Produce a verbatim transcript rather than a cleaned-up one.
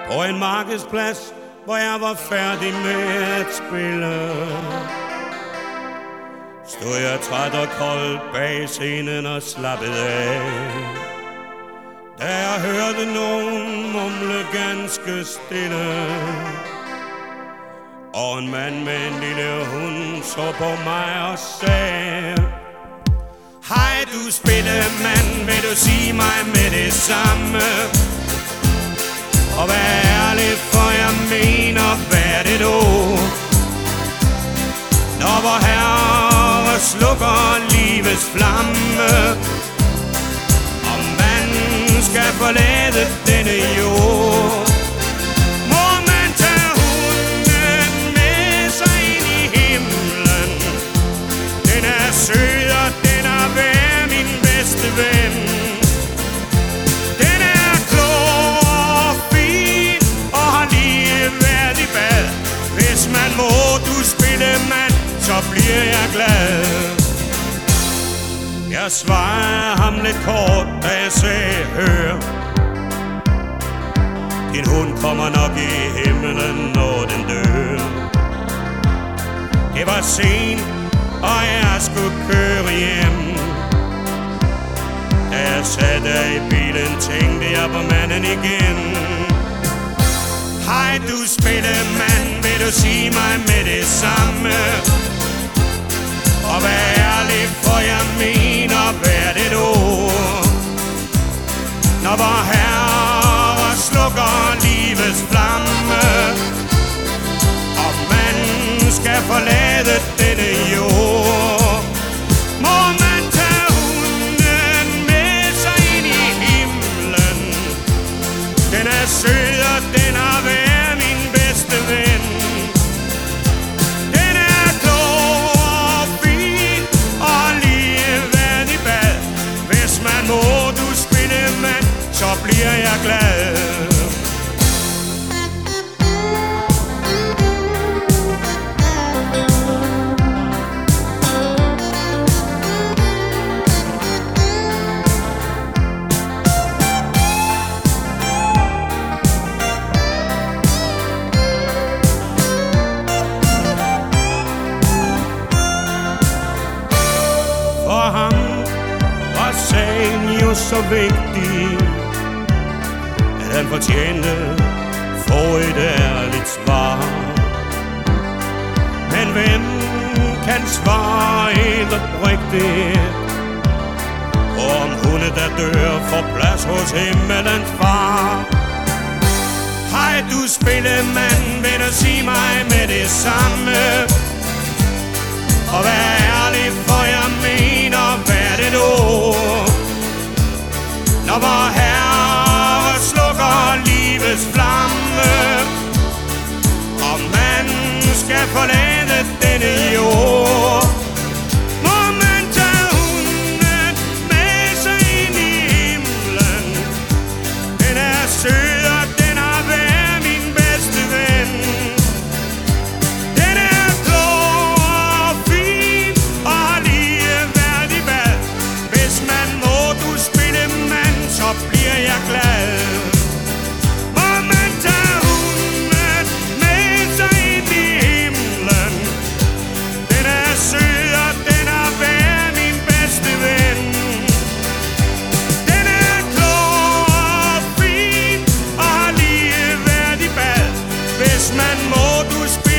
På en markedsplads, hvor jeg var færdig med at spille, stod jeg træt og kold bag scenen og slappede af, da jeg hørte nogen mumle ganske stille, og en mand med en lille hund så på mig og sagde: hej du spillemand, vil du sige mig med det samme? Og vær ærlig, for jeg mener hvert et ord, når vor Herre slukker livets flamme, og man skal forlade denne jord. Må man tage hunden med sig ind i himlen, den er sød og den er værd, min bedste ven. Den er klog og fin og har lige været i bad. Hvis man må, du spillemand, så bliver jeg glad. Jeg svarede ham lidt kort, da jeg sagde: hør, din hund kommer nok i himlen, når den dør. Det var sent, og jeg skulle køre hjem. Da jeg satte i bilen, tænkte jeg på manden igen. Hej du spillemand, vil du sige mig med det samme? Og vær ærlig, for jeg mener hvert et ord, når vor Herre slukker livets flamme, og man skal forlade denne jord. Må man tage hunden med sig ind i himlen, den er sød og den har været min bedste ven. Den er klog og fin og lige været i bad. Hvis man må, du spillemand, så bliver jeg glad. For ham var sagen jo så vigtig, at han fortjente få et ærligt svar. Men hvem kan svare helt oprigtigt, om hunde der dør får plads hos himmelens far? Hej du spillemand, vil du sige mig med det samme? Og vær ærlig, for jeg mener hvert et ord, når vor Herre slukker livets flamme, og man skal forlade denne jord. Må man tage hunden med sig ind i himlen, den er sød og den har været min bedste ven. Den er klog og fin og har lige været i bad. Hvis man må, du spillemand, så bliver jeg glad. Må man tage hunden med sig ind i himlen, den er sød og den har været min bedste ven. Den er klog og fin og har lige været i bad. Hvis man må, du spillemand,